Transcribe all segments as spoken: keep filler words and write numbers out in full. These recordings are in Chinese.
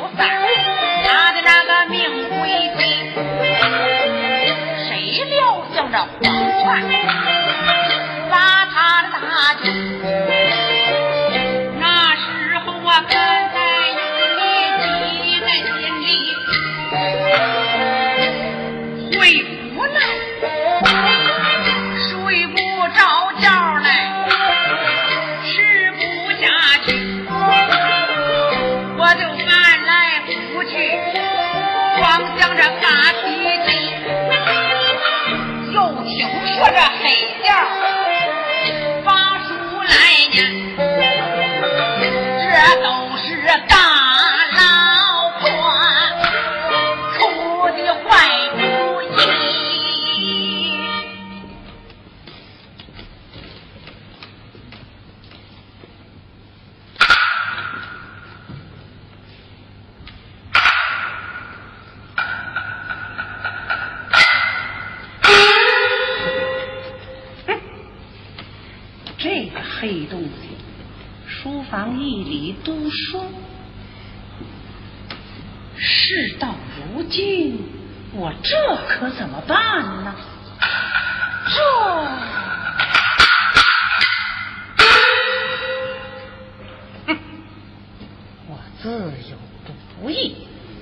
三，他的那个命归贼，谁料想着黄泉把他的大军，那时候我本在有你记在心里，回不来，睡不着觉来，吃不下去，我就翻来覆去，光想着发脾气，又听说这黑调发书来呢，这都是大老婆出的坏主意。 这个黑东西，书房一里读书，事到如今，我这可怎么办呢？这，哼，我自有主意。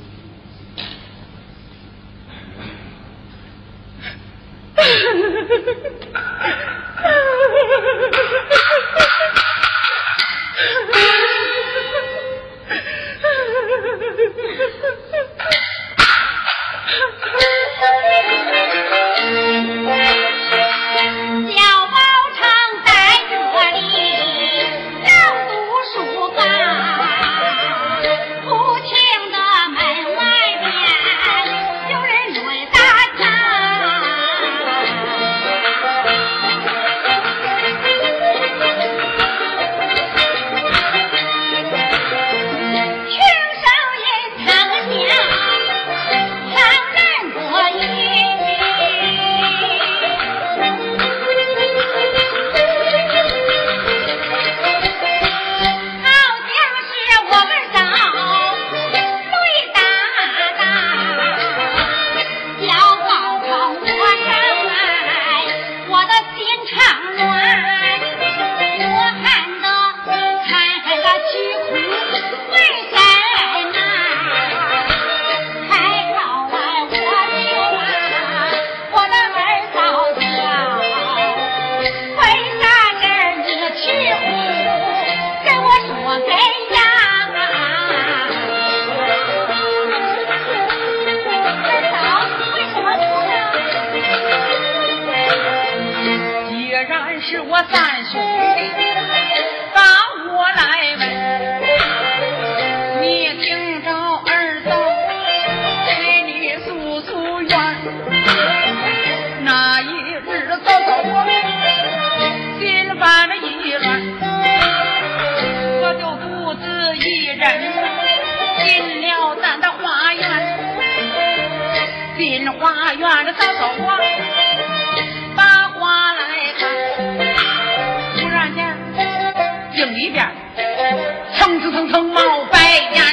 是我三兄弟把我来问，你听着儿子给你诉诉冤。那一日早早我心烦了意乱，我就独自一人进了咱的花园。进花园的早早我把花来看，突然间井里边蹭蹭蹭蹭冒白烟，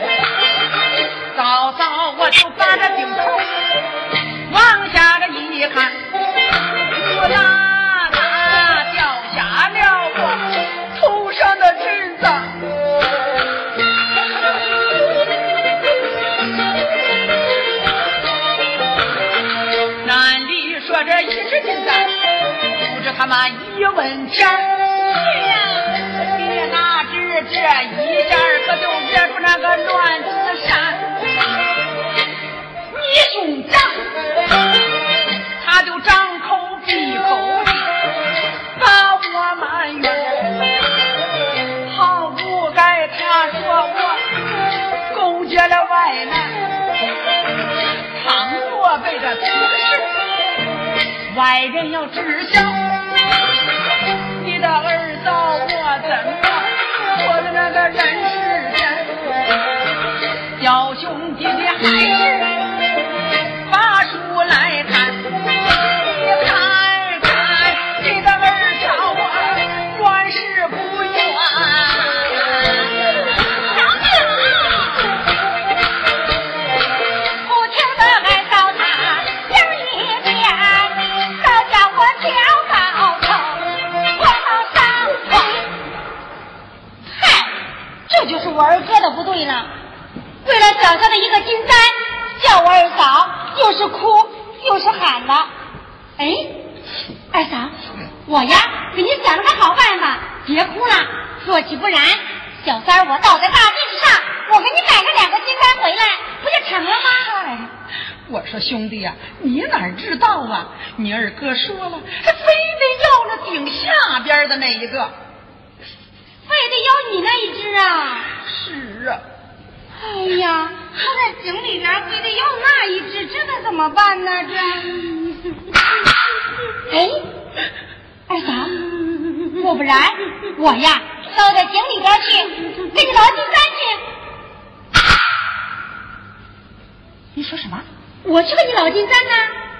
早早我就把这顶头往下这一看，我啦啦掉下了我头上的针子。南里说这一时金蛋不知他妈一文钱，是呀，你哪知这一下可就惹出那个乱子山。你兄长他就张口闭口的把我埋怨，好不该他说我勾结了外男，倘若被这此事外人要知晓，你的儿子我怎么我的那个人世间，小兄弟你还是把书来看，你看看你的儿子我乱世不冤。 我二哥的不对了。为了小小的一个金簪，叫我二嫂又是哭又是喊的。哎，二嫂，我呀给你想了个好办法，别哭了，若其不然，小三儿我倒在大地之上，我给你买个两个金簪回来，不就成了吗？ 哎，我说兄弟呀、啊，你哪知道啊？你二哥说了，他非得要那顶下边的那一个， 非得要你那一只啊？ 是啊。 哎呀，他在井里边非得要那一只，这可怎么办呢？这，哎，二嫂，要不然我呀到在井里边去，给你捞金簪去。 你说什么？ 我去给你捞金簪呢？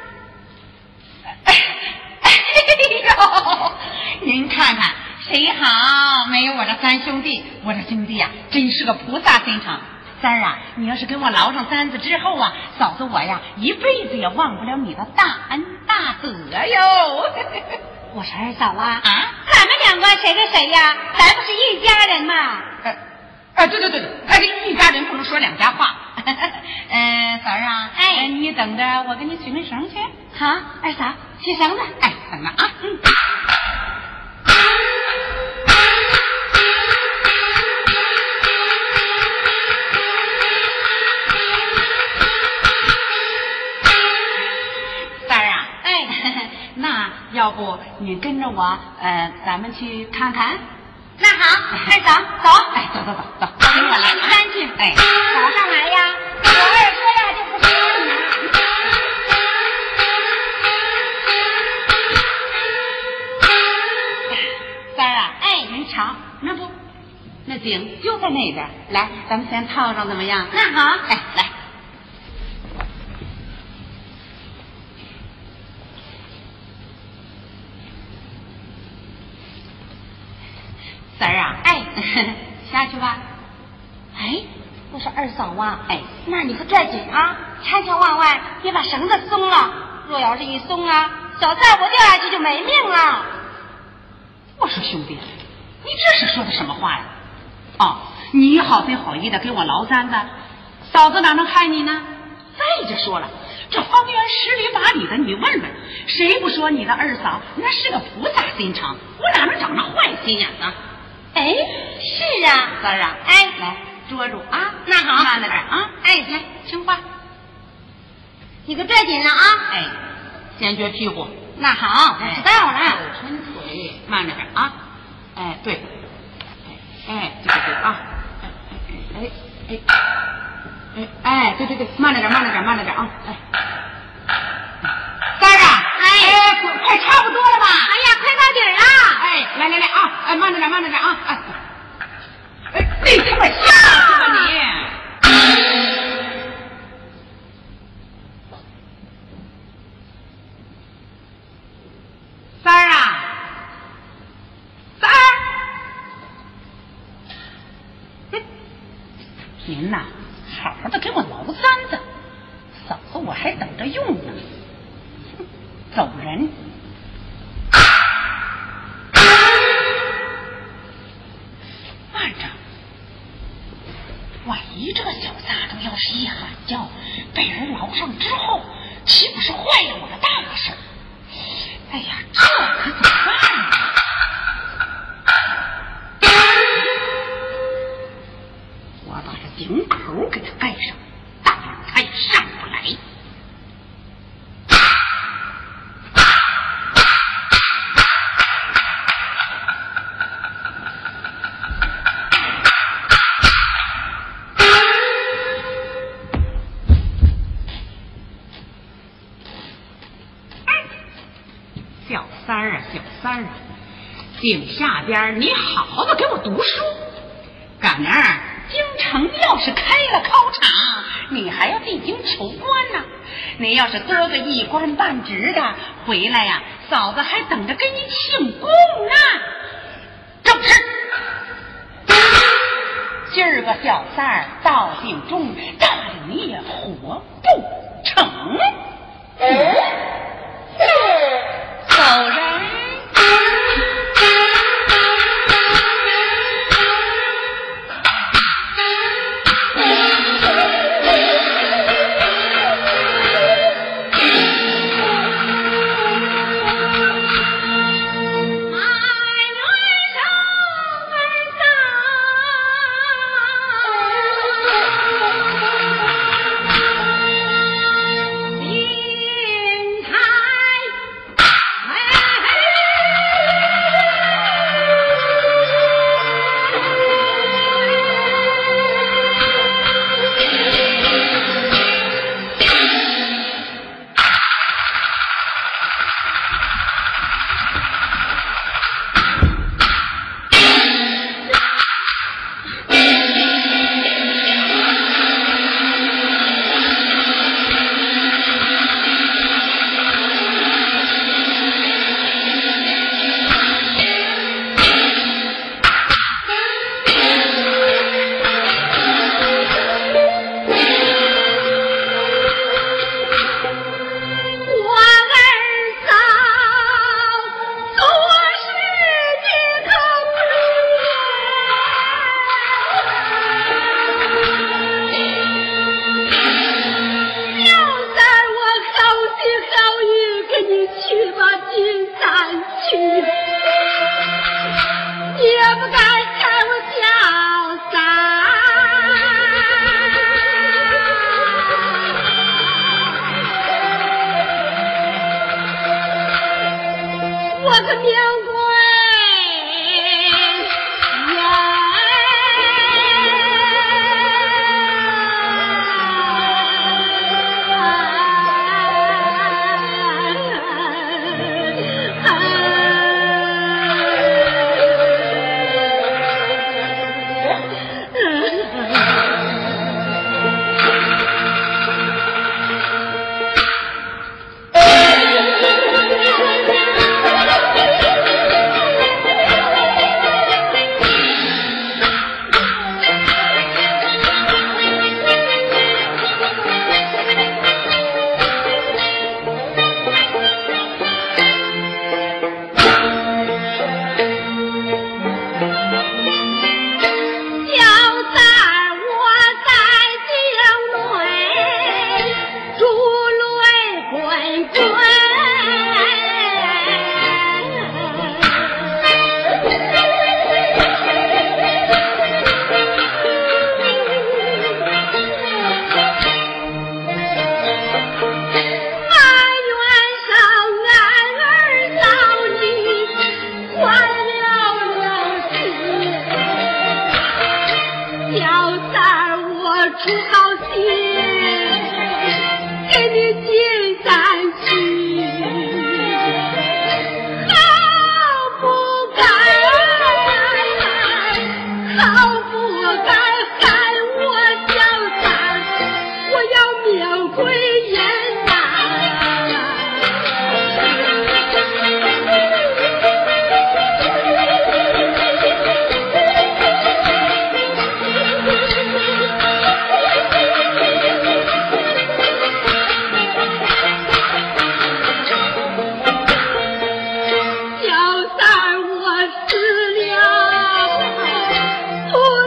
哎呦，您看看谁好？没有我这三兄弟，我这兄弟呀、啊，真是个菩萨心肠。三儿啊，你要是给我捞上簪子之后啊，嫂子我呀一辈子也忘不了你的大恩大德哟。 我说二嫂啊， 啊， 咱们两个谁跟谁呀？咱不是一家人吗？ 呃，啊，对对对，哎，一家人不能说两家话。嗯、呃，嫂儿啊， 哎、 呃，你等着，我给你取根绳去。 好，二嫂，取绳子。 哎，等着啊。嗯。那要不你跟着我，呃，咱们去看看。 那好，二嫂，走。 哎，走走走走，跟我来。 金簪去。 哎， 早上来呀，我二哥呀就不说你了。 三儿啊，哎，您瞧，那不，那井就在那边。来，咱们先套上怎么样？ 那好， 哎，来。三儿啊，哎，下去吧。 哎，我说二嫂啊， 哎， 那你可拽紧啊，千千万万别把绳子松了。若要是一松啊，小三我掉下去就没命了。 我说兄弟，你这是说的什么话呀？哦，你好心好意的给我捞簪子，嫂子哪能害你呢？再就说了，这方圆十里八里的，你问问，谁不说你的二嫂那是个菩萨心肠？我哪能长那坏心眼呢？ 哎，是啊， 三儿啊， 哎， 来捉住啊！ 那好， 慢着点啊！ 哎， 来，听话， 你可拽紧了啊！ 哎，先撅屁股。 那好，我知道了。 后抻腿，慢着点啊！哎，对，哎哎，对对对啊！哎哎哎哎，对对对，慢着点，慢着点，慢着点啊！哎，三儿啊， 哎哎，快差不多了吧？ 哎呀，快到底儿了！ 哎，来来来啊！哎，慢着点，慢着点啊！哎，哎，你他妈下去吧你！三儿啊，三儿，哼，您呐，好好的给我捞簪子，嫂子我还等着用呢。走人。慢着，万一这个小撒种要是一喊叫，被人捞上之后，岂不是坏了我的大事？哎呀，这可怎么办呢？我把这井口给它盖上，大样它也上不来。小三儿啊，小三儿啊，井下边你好好的给我读书。赶明儿京城要是开了考场，你还要进京求官呢。你要是得个一官半职的回来呀、啊，嫂子还等着给你庆功呢。正是，今儿个小三儿到井中，大了你也活不成。嗯走人。 出好心给你进山去，好不该，好不该害我小三，我要命归阴呐。小三我死了，不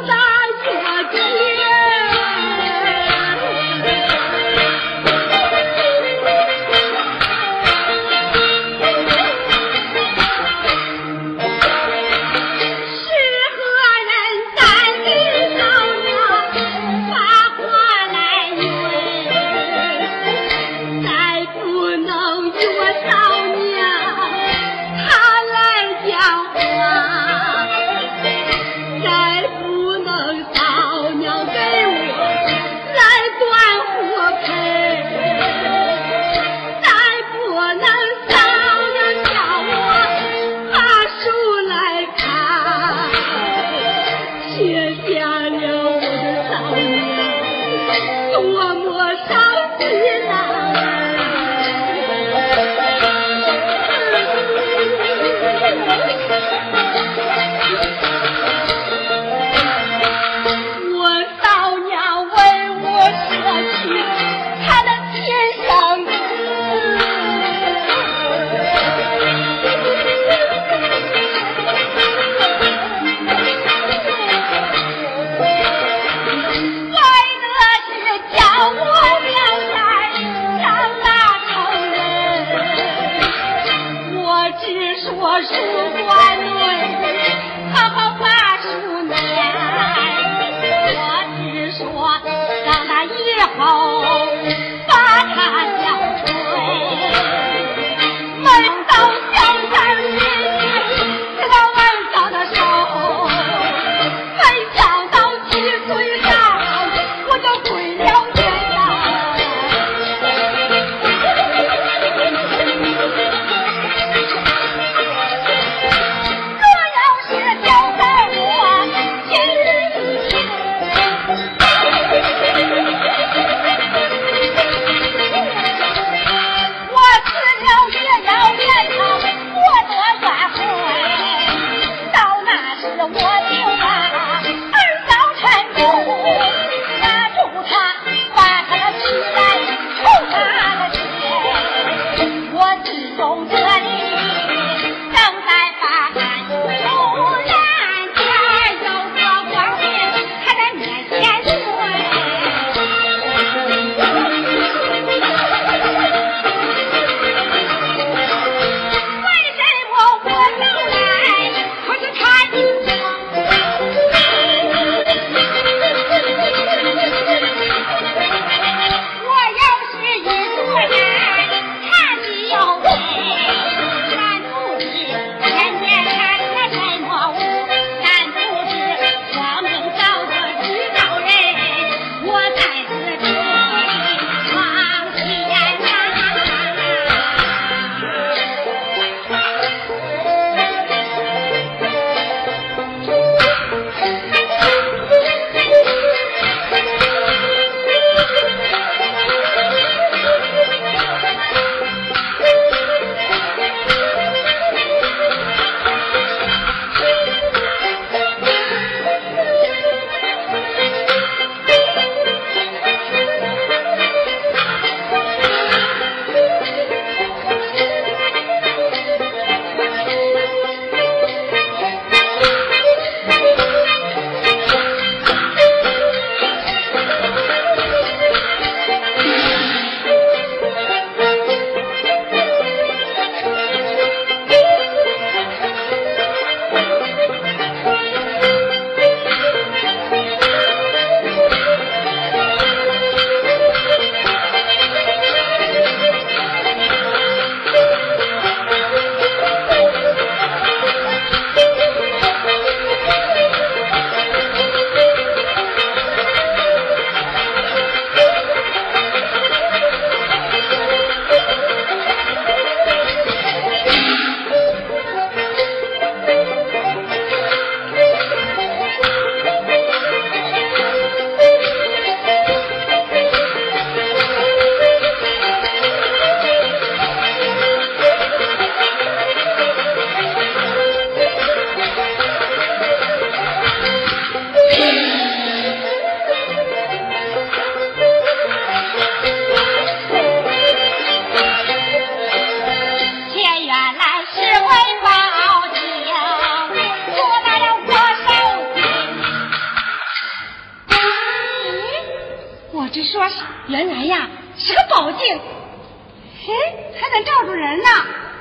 我只说是原来呀是个宝镜，嘿，还能罩住人呢。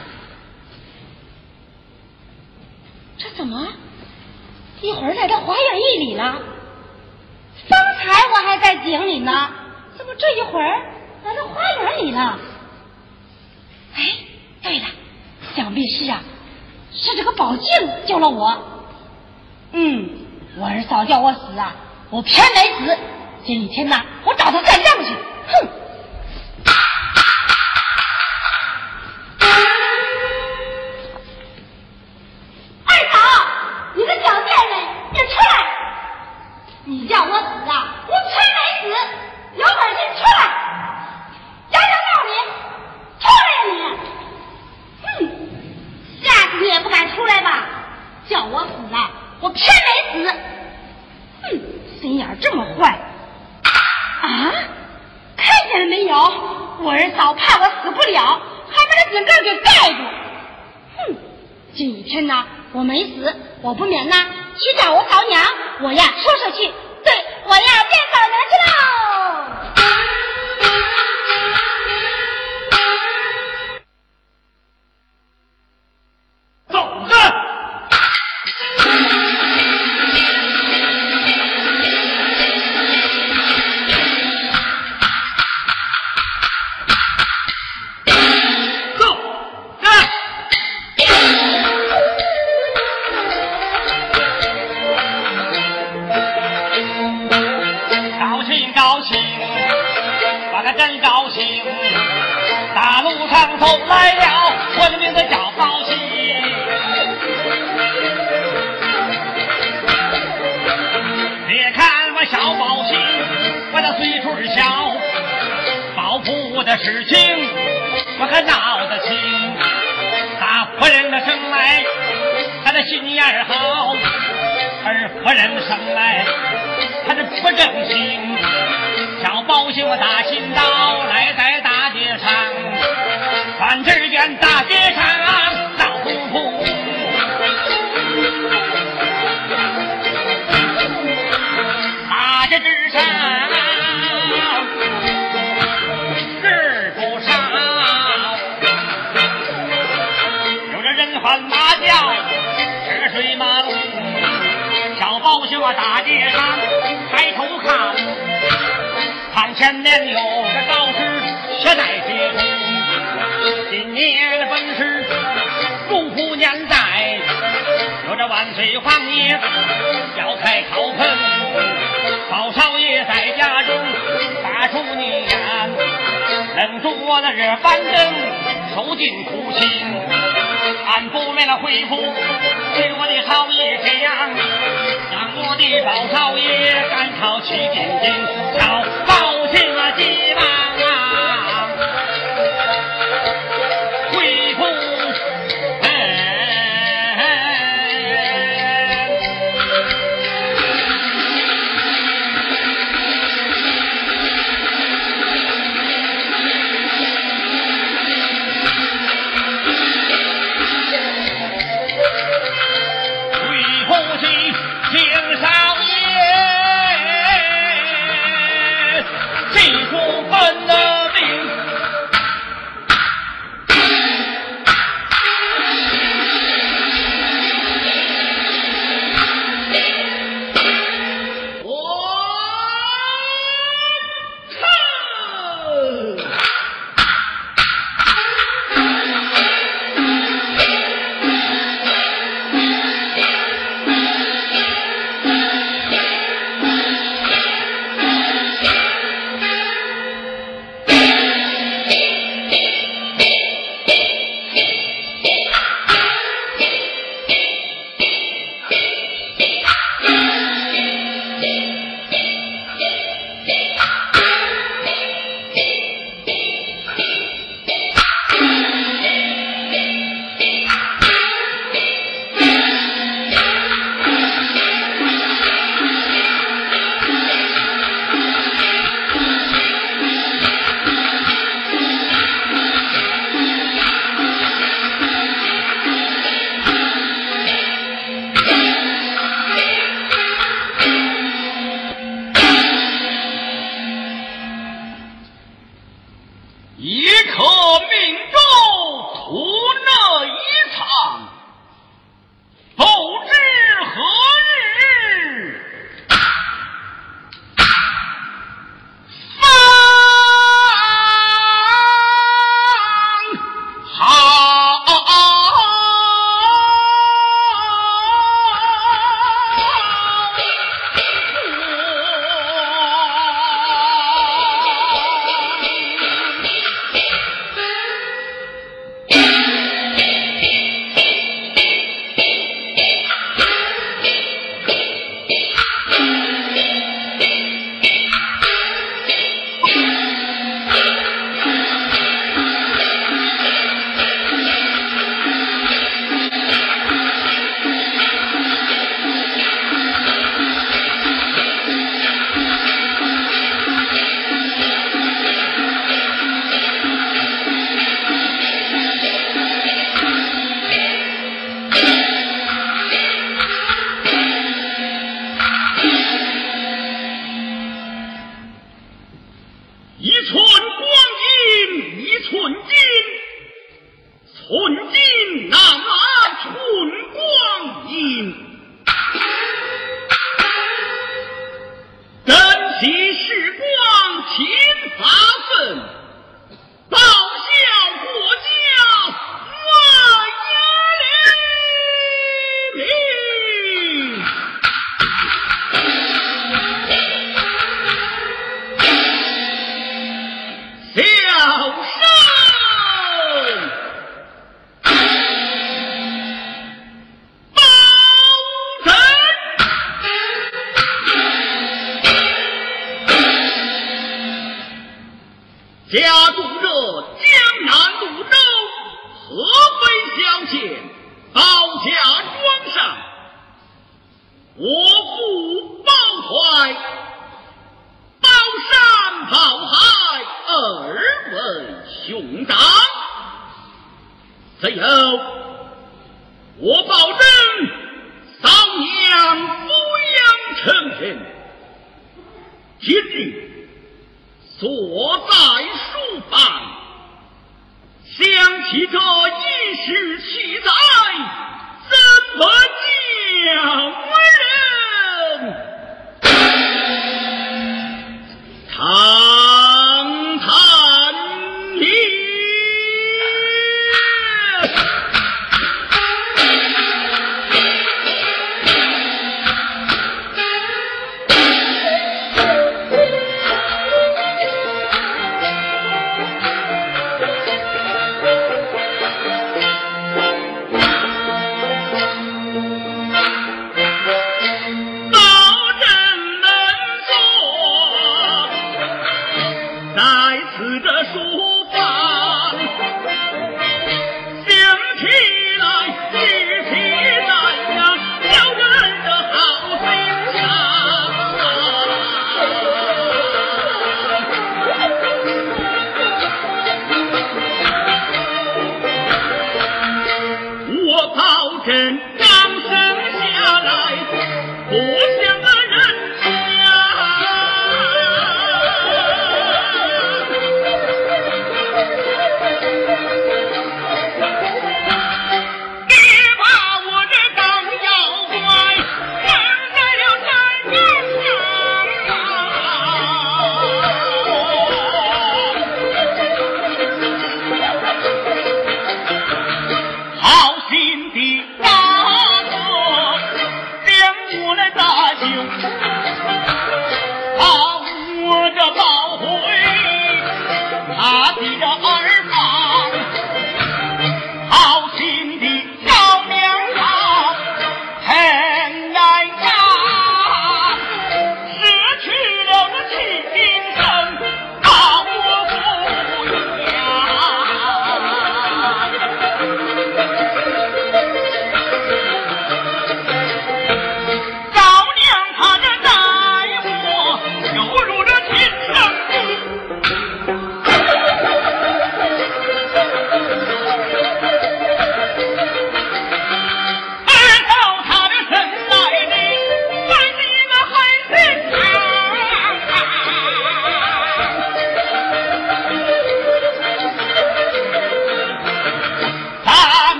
这怎么一会儿来到花园一里了？刚才我还在井里呢，怎么这一会儿来到花园里了？哎，对了，想必是啊，是这个宝镜救了我。嗯，我二嫂叫我死啊，我偏没死。今一天呢，我找他算账去。哼！二嫂，你个小贱人，你出来！你叫我死啊，我偏没死。有本事出来！讲讲道理，出来呀你！哼！下次你也不敢出来吧？叫我死啊，我偏没死。哼，心眼这么坏。啊！看见了没有？我二嫂怕我死不了，还把这井盖给盖住。哼！今一天呢，我没死，我不免呢去找我嫂娘，我呀说说去，对我呀见嫂娘去喽。 走着。 真高兴，大路上走来了，我的名字叫宝喜。别看我小宝喜，我的岁数小，报复的事情我可闹得清。大夫人的生来，他的心眼儿好，二夫人生来，他的不正心。小宝喜我大新刀来在大街上，反只见大街上闹哄哄，大街之上人不少，有着人喊马叫吃水忙。小宝喜我大街上抬头看，看前面有个道士学在街中，今年本是入虎年代，有着万岁皇爷要开考盆，包少爷在家中发出念，愣住我的热板凳，受尽苦刑，俺不没了回复对我的好爷讲，让我的包少爷赶考去进京，要报信了急忙啊回复请少爷家住这江南潞州，合肥小县保家庄上，我父包怀，包山包海，二位兄长，只有我保证嫂娘抚养成人，今日所在书房，想起这一时气灾，怎么叫人长叹息？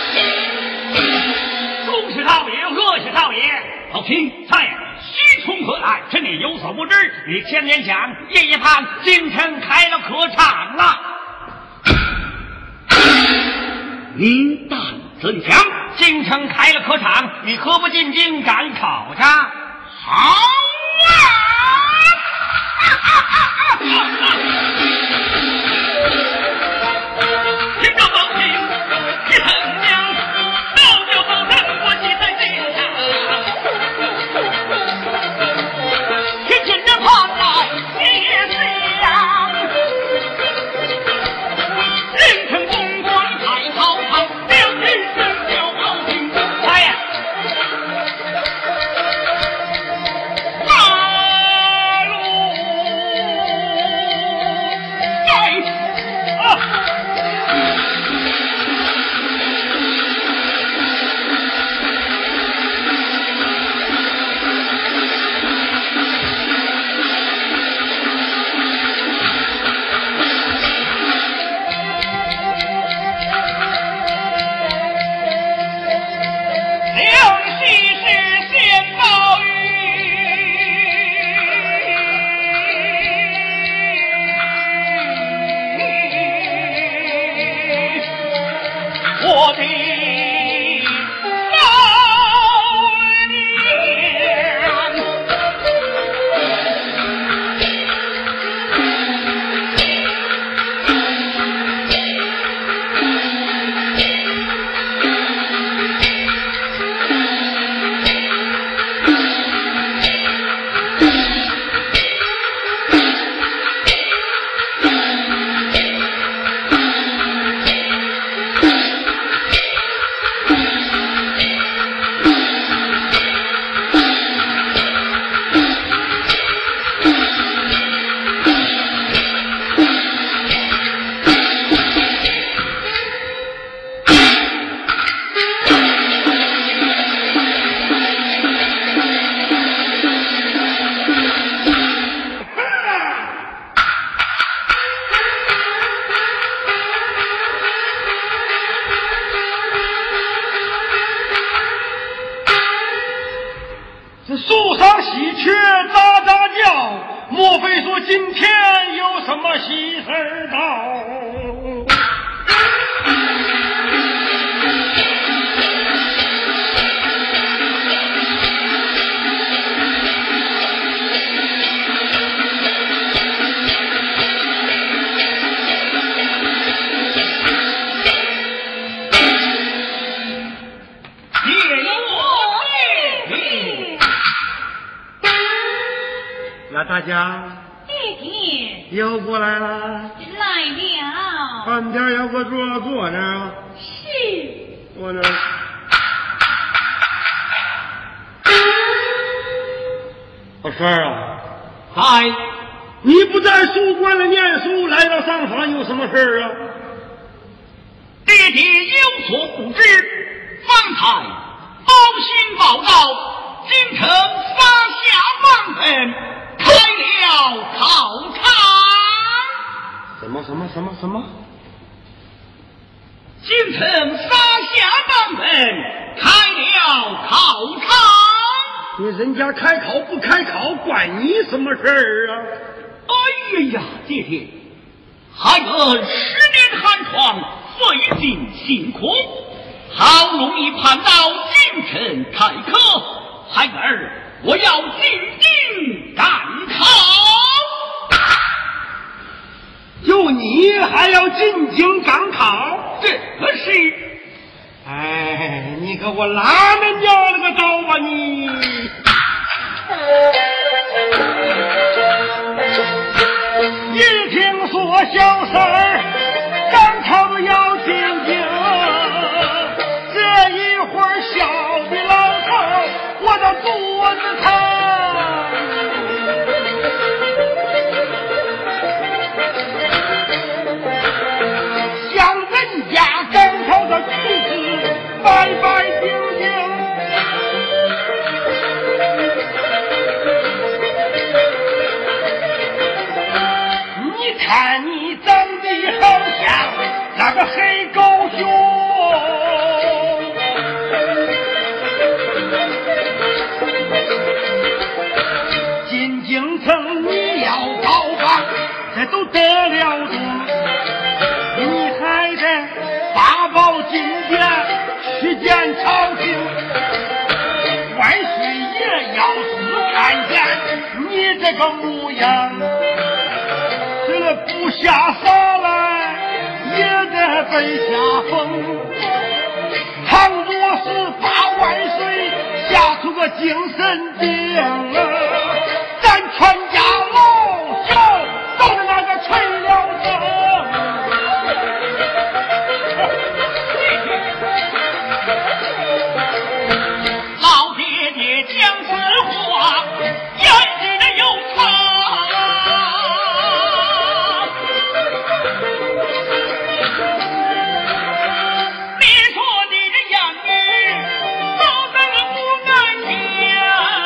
好听，菜虚从何何来？趁你有所不知，你前年讲夜夜盼京城开了客场了。 您胆怎讲？ 京城开了客场，你何不进京赶考去？ 好啊！听着报信，一恨娘，老表保证我记在心上。天天的盼来也香，人称公关开考场，两日生就好听。哎呀！我的这树上喜鹊喳喳叫，莫非说今天有什么喜事到？那大家弟弟又过来了， 来了， 旁边有个桌坐着， 是坐着。老三儿啊， 嗨， 你不在书馆里念书，来到上访有什么事儿啊？ 爹爹有所不知，方才报信报告，京城发下王本，开了考场。 什么什么什么什么？ 京城发下王本，开了考场。 你人家开考不开考，关你什么事儿啊？ 哎呀呀，爹爹，孩儿十年寒窗，费尽辛苦，好容易盼到京城开课，孩儿我要进京赶考。 就你还要进京赶考？ 这是， 哎，你可我拉着娘了个刀吧你！一听说小三儿赶考要进京，这一会儿笑的老头我的肚子疼。像人家赶考的举止白白净净，你看你长得见朝廷，万岁爷要是看见你这个模样，这不下沙来也得被下风。倘若是把万岁吓出个精神病啊，咱全家老小都是那个垂了生。 老爹爹讲实话，言之的有常。你说你的养女早怎么不敢听？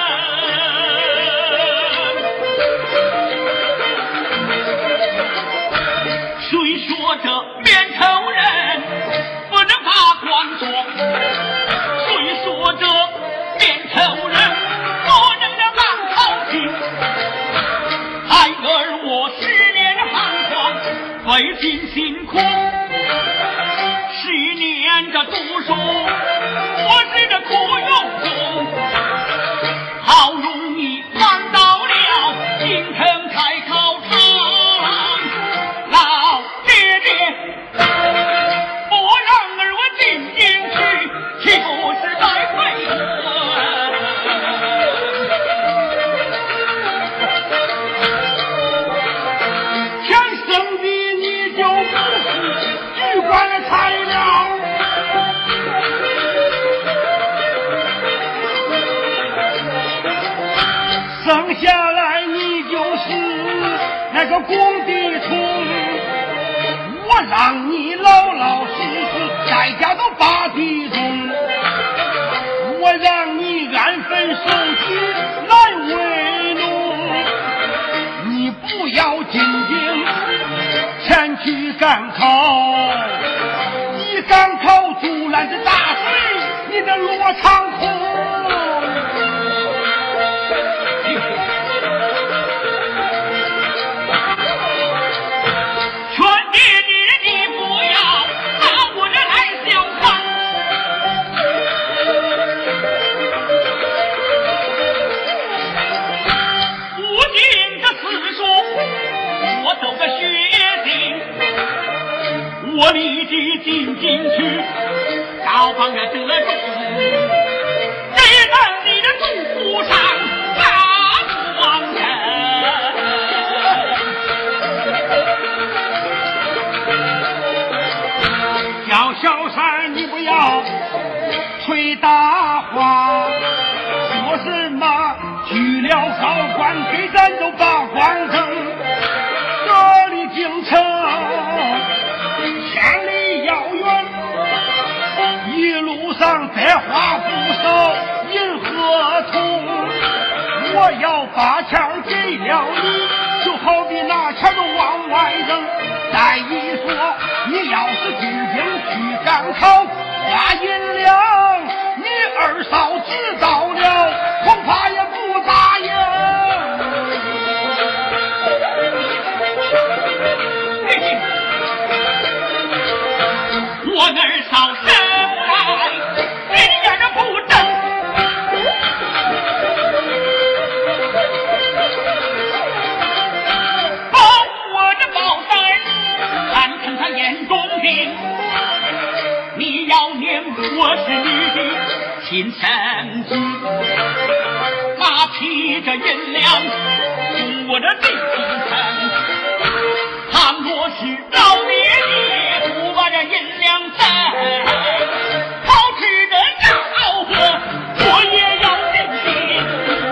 谁说这面头人不能把官做？谁说这面头人不能让当朝廷？孩儿我十年寒窗，费尽辛苦，十年这读书，我是这苦用功，好容易翻到了京城开考场。老爹爹不让儿我进京去，岂不是白费我？ 天生的你就不是举官的材料，生下来你就是那个工地虫。我让你老老实实在家都把地种，我让你安分守己来为奴，你不要进京前去赶考，一赶考竹篮子打水，你的落长空。 我立即进京去告访了德中，只等你的祝福上大皇城。 叫小三你不要吹大话，说什么去了高官给咱都把光争，这里京城千里遥远，一路上这话不少银合同，我要把钱给了你，就好比拿钱都往外扔。再一说你要是进京去赶考花银两，你二嫂知道了恐怕也不答应。 我儿嫂生来人眼不正，保我的宝三儿看看他眼中病，你要念我是你的亲生子，拿起这银两送我的进城，倘若是老爹爹不把这银两挣，好吃的要喝我也要进京。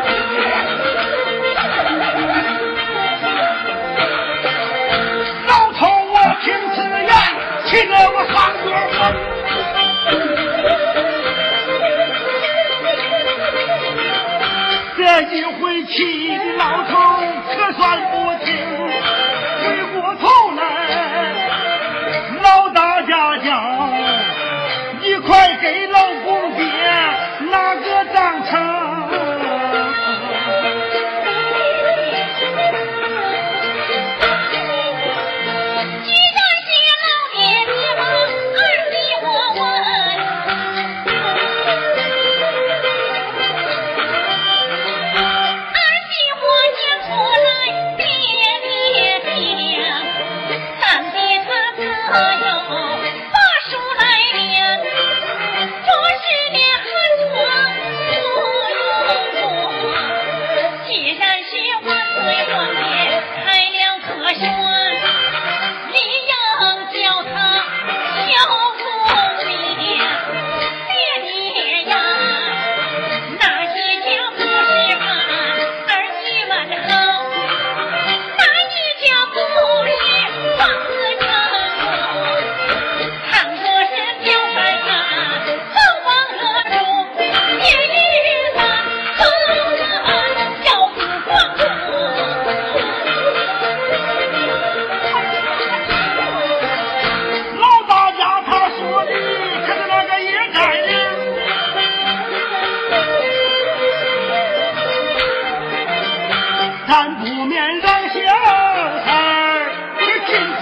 老头我听此言，气得我上个风。这一回气的老头可算不轻，回过头来老大家叫一块给老公爹拿个账成。 鸡蛋些老爹爹们儿你我问，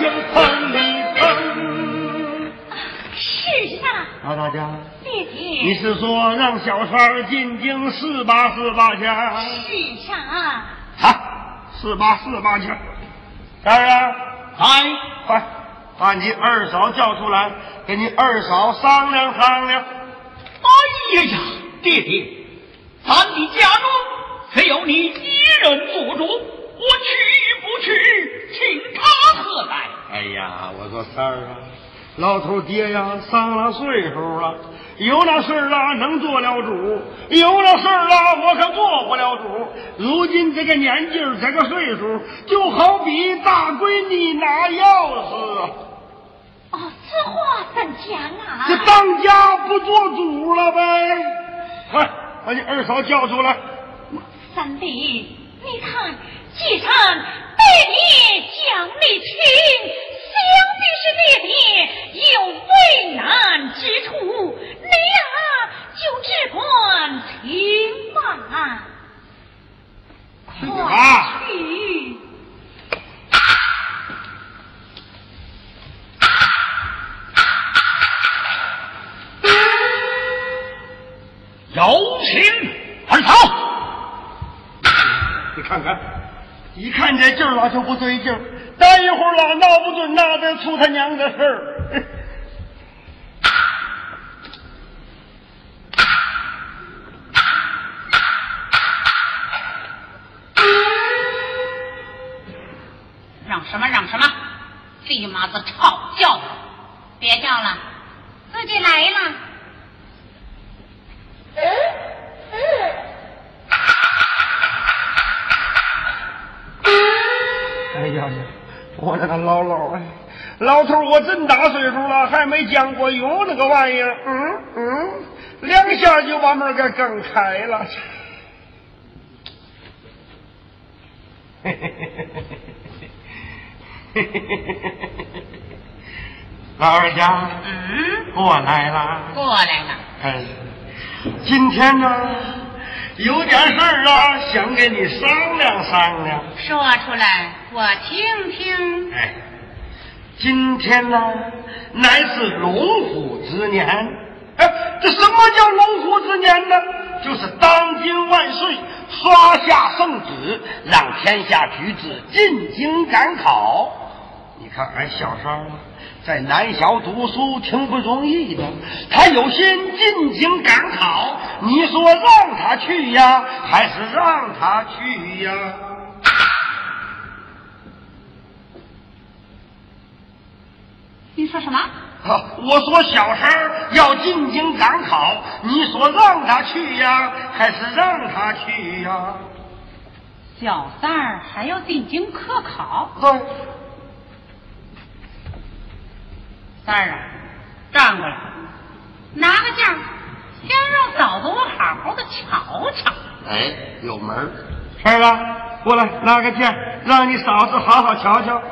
情碰一碰。 是啊， 老大家， 爹爹， 你是说让小三进京四八四八去？ 是啊， 好，四八四八去。三儿啊， 哎， 快把你二嫂叫出来，给你二嫂商量商量。 哎呀呀，爹爹，咱的家中只有你一人做主，我去不去，请他何来？ 哎呀，我说三儿啊，老头爹呀上了岁数了，有那事儿啊能做了主，有那事儿啊我可做不了主。如今这个年纪这个岁数，就好比大闺女拿钥匙啊。 哦，此话怎讲啊？ 这当家不做主了呗。快把你二嫂叫出来。 三弟，你看既然爹爹讲你听，想必是爹爹有为难之处，你呀就只管听吧。快去！ 有请二嫂。 你看看，一看这劲儿了就不对劲儿，待一会儿了闹不准那得出他娘的事儿。 让什么让什么，这妈子吵叫的，别叫了，自己来了。 哎呀呀，我那个老老哎，老头我真大岁数了，还没讲过油那个玩意儿，嗯嗯，两下就把门给更开了。嘿嘿嘿嘿嘿嘿嘿嘿，老人家， 嗯， 过来了， 过来了。 哎，今天呢，有点事儿啊，想跟你商量商量。 说出来，我听听。 哎，今天呢，乃是龙虎之年。哎，这什么叫龙虎之年呢？就是当今万岁刷下圣旨，让天下举子进京赶考。你看俺小三儿在南校读书挺不容易的，他有心进京赶考，你说让他去呀，还是让他去呀？ 你说什么？ 啊，我说小三儿要进京赶考，你说让他去呀，还是让他去呀？ 小三儿还要进京科考？ 对。 三儿啊，站过来，拿个价，先让嫂子我好好的瞧瞧。 哎，有门儿。三儿啊，过来拿个价，让你嫂子好好瞧瞧。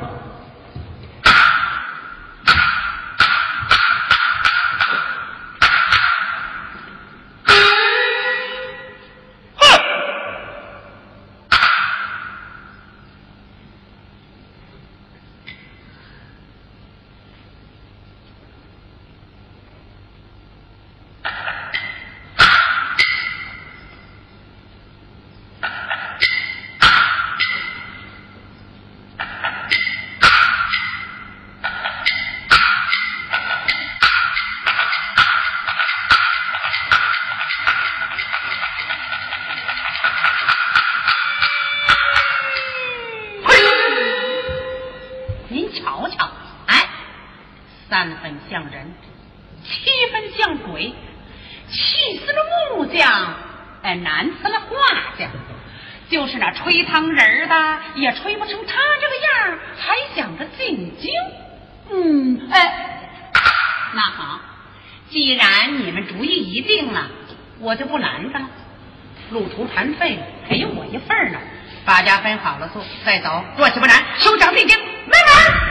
三分像人，七分像鬼，气死了木匠，哎，难死了画匠。就是那吹糖人的，也吹不成他这个样，还想着进京。嗯，哎，那好，既然你们主意已定了，我就不拦着了。路途团费赔我一份呢，把家分好了做，再走。若是不然，休想进京。门门。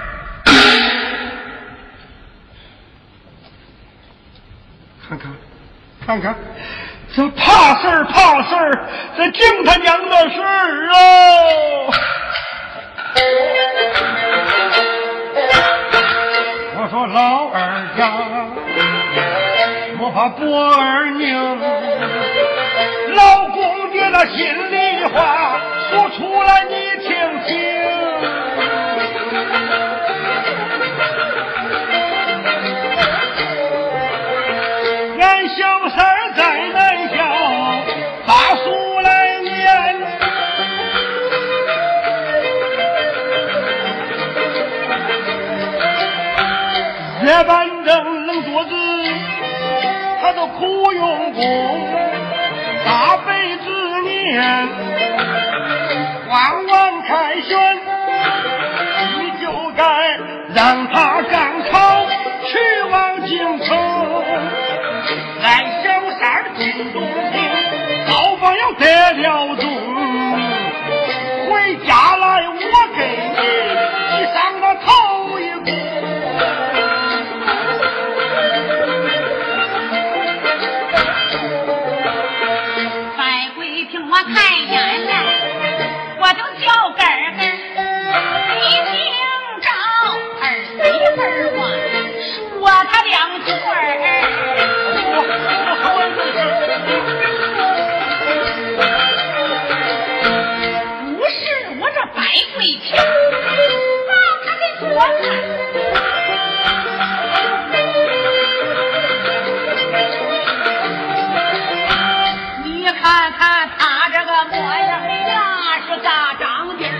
看看，看看，这怕事儿怕事儿，这净他娘的事儿哦！ 我老二家，莫怕波儿拧，老公爹的心里话说出来你听听。俺小三儿在南郊大树来念，夜半灯冷桌子他都苦用功，大辈子念万万凯旋，你就该让他赶考去往京城。俺小三儿心中听，早晚要得了中，回家来我给你系上了头一功。 白桂平我太远了，我就叫根儿根儿，你听着儿媳妇儿我说他两句儿。不是我这白桂平把他给捉了，你看看他这个模样，那是大长劲儿。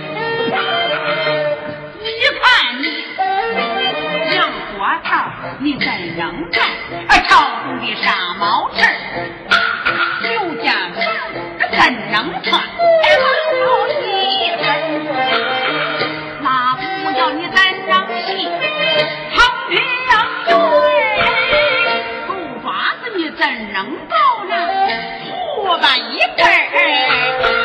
你看你两火头，你真能干，朝中的纱毛翅，刘家房真能穿，王老媳妇那不要你真能戏，横云阳云，狗爪子你真能抱呢，错吧一根儿。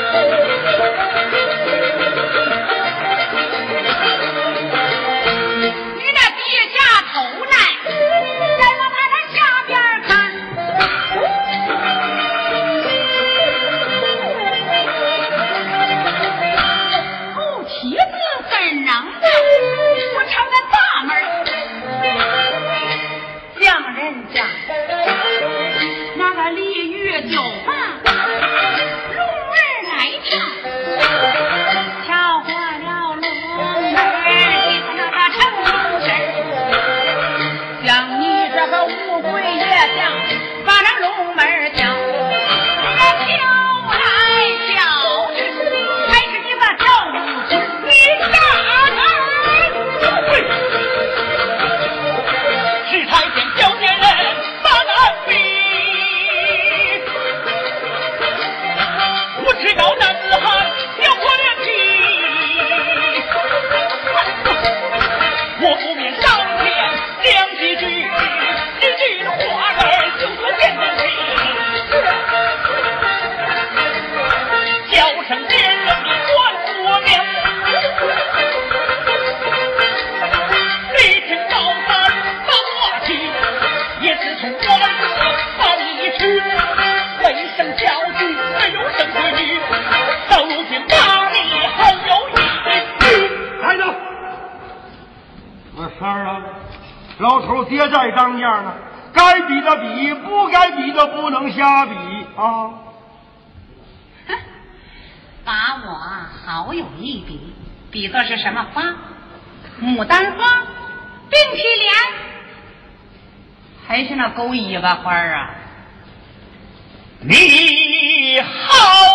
你那低下头来，再往他那下边看，狗蹄子真能耐，我朝那大门将人家那个鲤鱼酒吧龙儿来跳，跳过了龙儿给他那个成龙身，像你这个乌龟也像把那龙门跳，跳来跳去，还是你把跳舞去，你傻儿是太监小贱人大难比，我知道男子汉要过脸皮，我不免上前讲几句，几句话儿就说见得起，叫声别人的管我娘，你听高三把话题，也是从我们这把你去，没生教具，没有生规矩，到如今把你很有意义。 来着，我三儿啊，老头爹在当家呢，该比的比，不该比的不能瞎比啊。 把我好有一比，比作是什么花？牡丹花、冰淇淋，还是那狗尾巴花啊？ 你好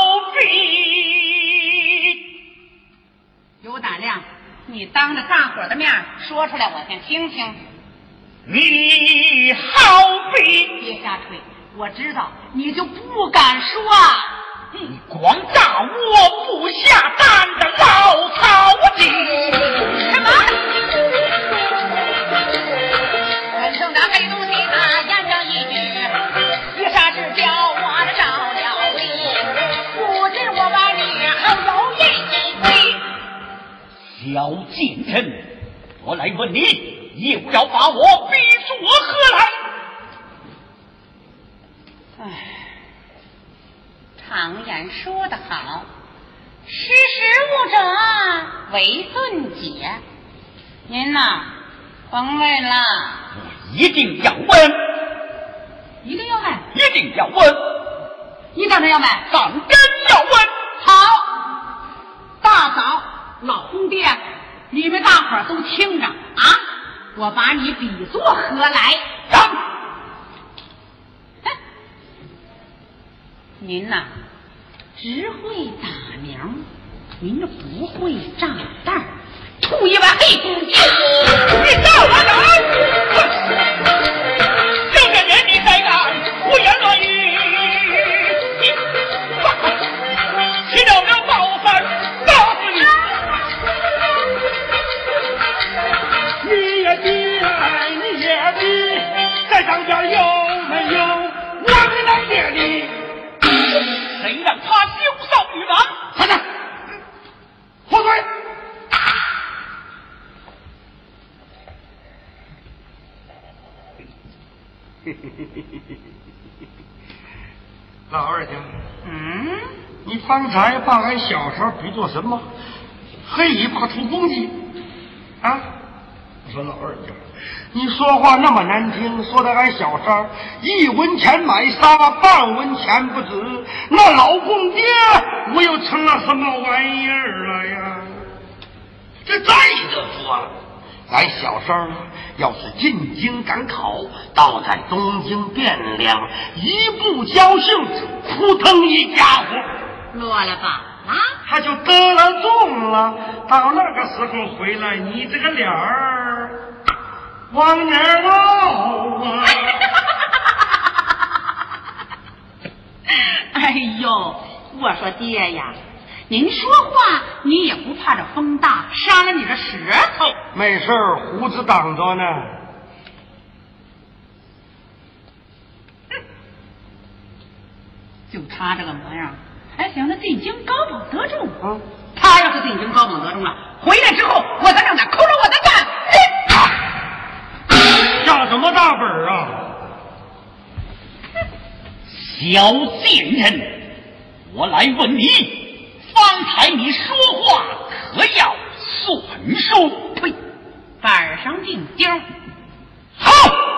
比有胆量，你当着大伙的面说出来，我先听听。 你好比别瞎吹，我知道你就不敢说。 你光炸我不下蛋的老草鸡。 什么？真正的黑东西他言上一句，你啥事叫我的着了你，不仅我把你还有一小贱人，我来问你，又要把我逼作何来？ 唉，常言说得好，识时务者为俊杰。您呐，甭问了。 一定要问， 一定要买， 一定要问， 你当真要买？ 当真要问。 好，大嫂、老公爹，你们大伙儿都听着啊！我把你比作何来？ 让您呐、啊，只会打鸣，您这不会炸弹，吐一碗黑公鸡， 你炸我哪？这个人你该干，胡言乱语，你起了了包饭，告诉你， 你也比，你也比，在上边有没有我们那夜里？ 谁让他羞臊于王？ 快点，喝水！老二家， 嗯， 你方才把俺小时候比作什么？黑一把土公鸡啊！我说老二家，你说话那么难听，说的俺小时候一文钱买仨，半文钱不值。那老公爹，我又成了什么玩意儿了呀？这再者说，俺小时候要是进京赶考，倒在东京汴梁，一不侥幸，扑腾一家伙， 落了吧啊！ 他就得了中了。到那个时候回来，你这个脸儿往哪儿落啊？ 哎呦，我说爹呀，您说话你也不怕这风大伤了你的舌头？ 没事儿，胡子挡着呢。 就他这个模样，还想着进京高榜得中。 嗯， 他要是进京高榜得中了，回来之后我再让他抠着我的蛋。 下什么大本儿啊？ 小贱人，我来问你，方才你说话可要算数？ 呸！板上钉钉。 好，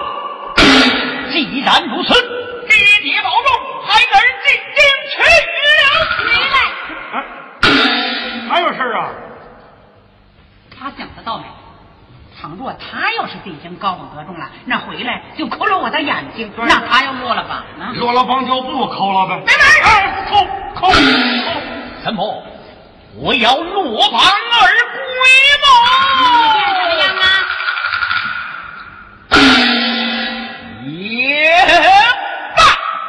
既然如此，爹爹保重，孩儿进京去了。 回来。 啊，还有事儿啊？ 他想得到没？倘若他要是进京高榜得中了，那回来就抠了我的眼睛，那他要落了榜呢？ 落了榜就不抠了呗。 没门！ 哎，抠抠抠！ 什么？我要落榜而归吗？ 你变什么样啊？ 也罢，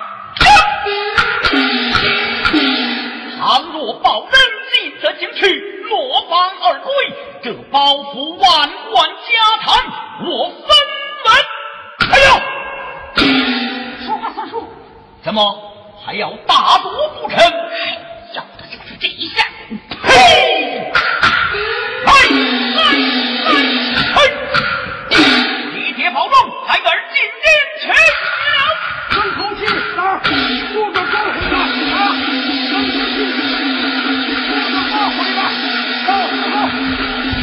倘若报人进得京去，落榜而归，这包袱万贯家产，我分文。哎呦， 说话算数。 怎么还要大赌不成？要的就是这一下。嘿，嘿，嘿，嘿！李铁保重，孩儿进京去了。 顺口气啊，不个招呼的啊，顺口气，不个回来，走走。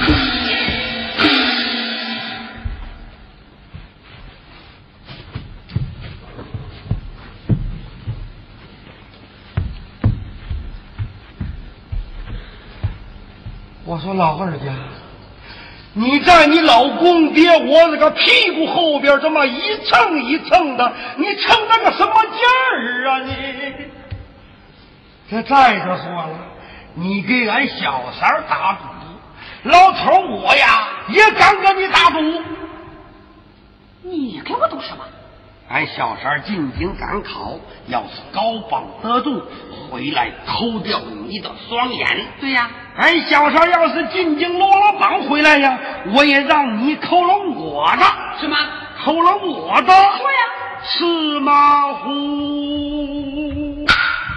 我说老二家，你在你老公爹我这个屁股后边这么一蹭一蹭的，你蹭那个什么劲儿啊你？这再者说了，你给俺小三儿打赌，老头我呀也敢跟你打赌。 你给我赌什么？ 俺小三儿进京赶考，要是高榜得中，回来抠掉你的双眼。 对呀、 俺小三儿要是进京落了榜回来呀，我也让你抠了我的。 什么？ 抠了我的。 说呀。 司马虎。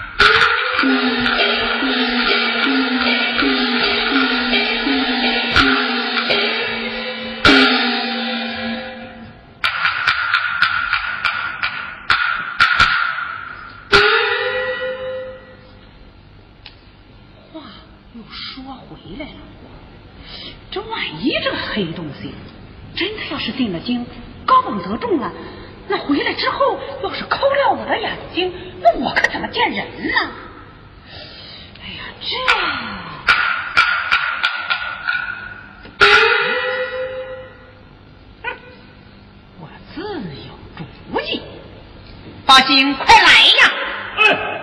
回来了。这万一这个黑东西真的要是进了京， 高榜得中了，那回来之后要是抠了我的眼睛，那我可怎么见人呢？哎呀，这我自有主意。宝兴，快来呀！ 嗯。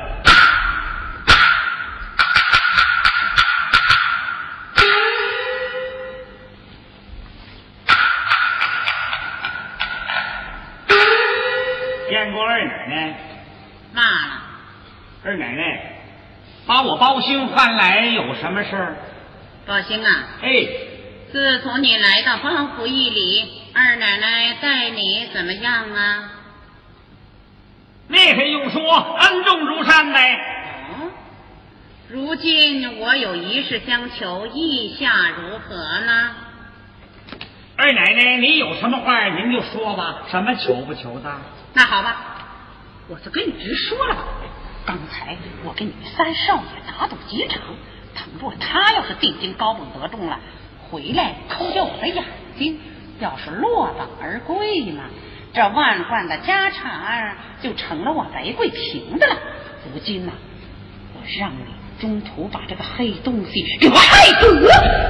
见过二奶奶。 嘛了？ 二奶奶，把我包兴唤来有什么事儿？ 宝兴啊， 哎， 自从你来到帮府一里，二奶奶待你怎么样啊？ 那还用说，恩重如山呗。 哦，如今我有一事相求，意下如何呢？ 二奶奶，你有什么话您就说吧，什么求不求的？ 那好吧，我就跟你直说了吧。刚才我跟你三少爷打赌几场，倘若他要是定睛高榜得中了，回来抠掉我的眼睛，要是落榜而归呢，这万贯的家产就成了我翡桂平的了。如今呢、啊，我让你中途把这个黑东西给我害死。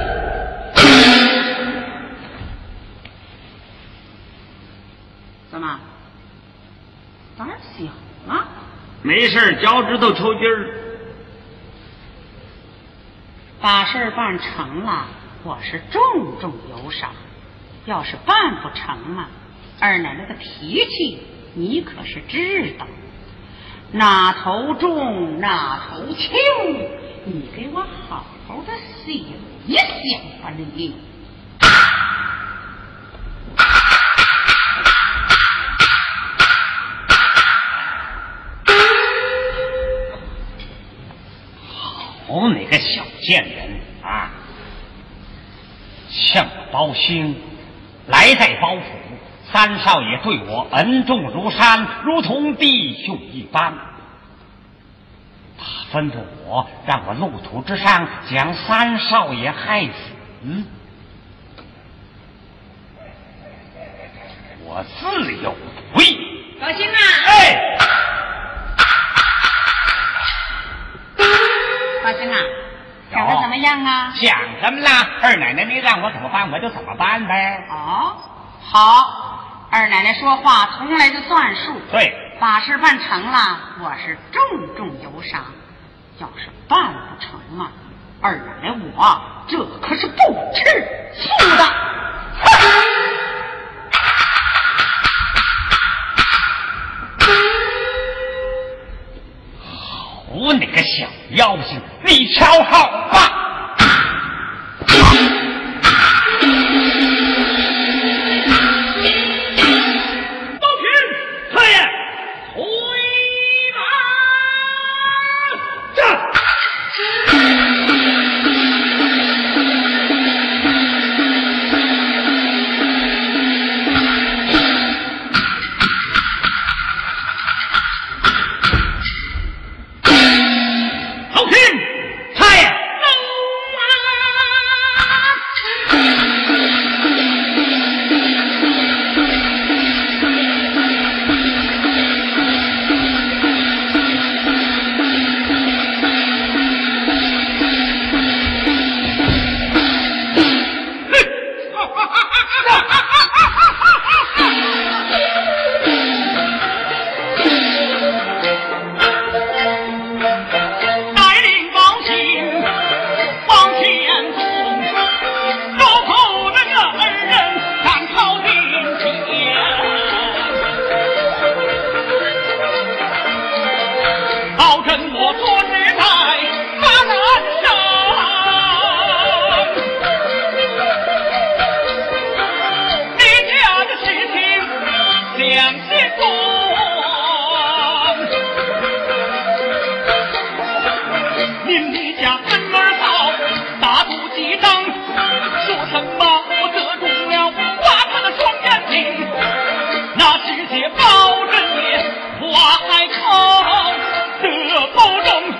怎么胆小了？ 没事，脚趾头抽筋儿。 把事办成了，我是重重有赏；要是办不成嘛，二奶奶的脾气你可是知道，哪头重哪头轻，你给我好好的想一想吧，你。 好哪个小贱人啊！像我包兴来在包府，三少爷对我恩重如山，如同弟兄一般。他吩咐我让我路途之上将三少爷害死，嗯，我自有主意。 宝兴啊， 哎， 宝兴啊，想的怎么样啊？ 想什么啦？二奶奶，你让我怎么办我就怎么办呗。 哦，好，二奶奶说话从来就算数。 对， 把事办成了，我是重重有赏；要是办不成啊，二奶奶我这可是不吃素的。 好你个小妖精，你瞧好吧。 保证你，我还靠得保证。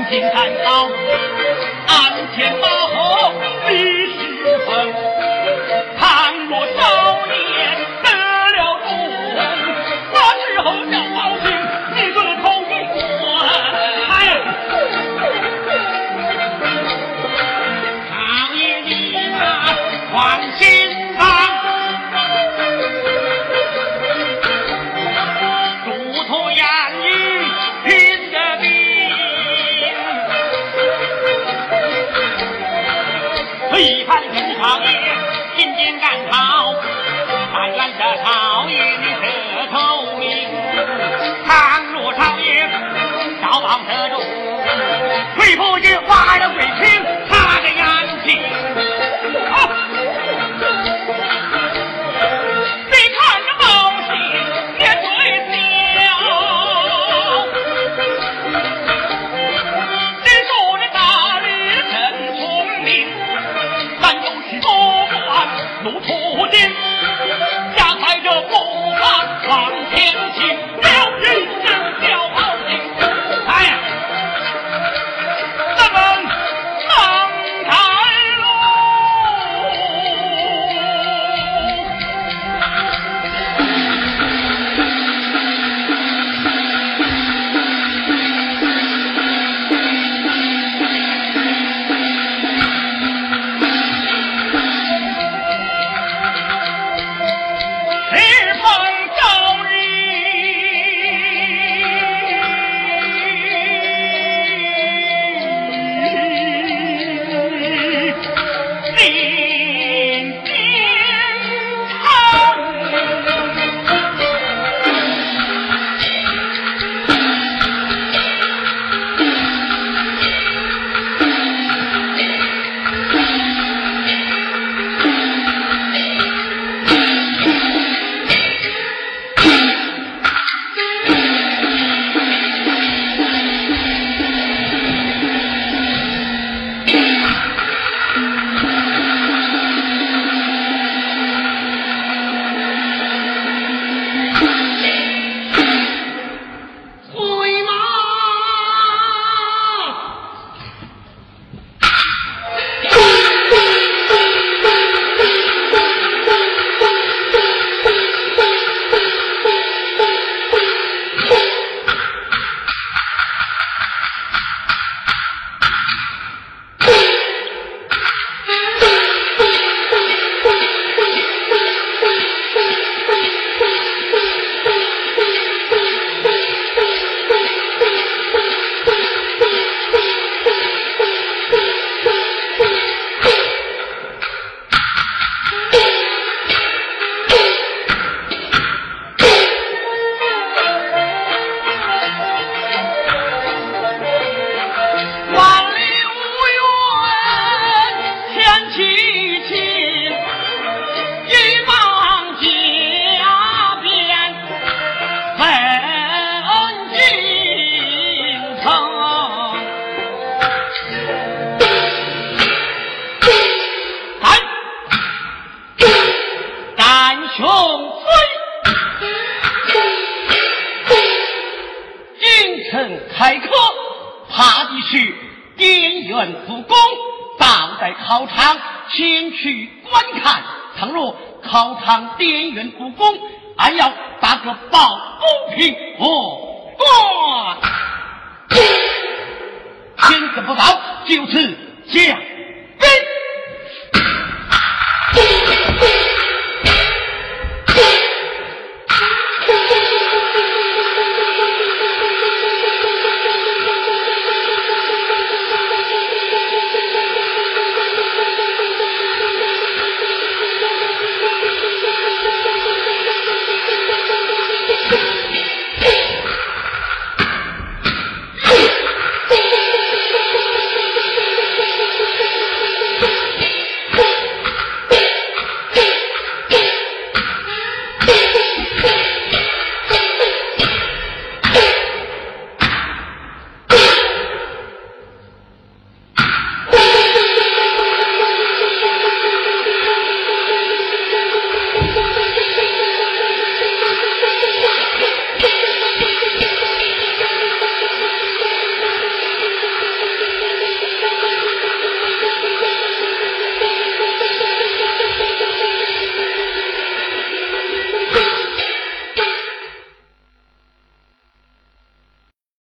进赶考，鞍前马后历时分。倘若少爷得了功，那之后叫报信，你就头一关。哎，少爷你啊，放心吧。一盘跟少爷进京赶考，但愿这少爷你得头名。倘若少爷早忘得中，退不进花了贵卿他的眼睛。好，你看着报信也对笑，你说这大吕真聪明，但有许多关路途径，加快着步伐往前行，了一声叫好听。哎，咱们上台喽！日风朝日，林间长。回马！万里无缘天齐秦，一望家边问京城。但但雄飞，京城开科，怕的是滇元复工，倒在考场前去观看。倘若考场滇元复工，俺要打个抱公平我断。天子不早，就此降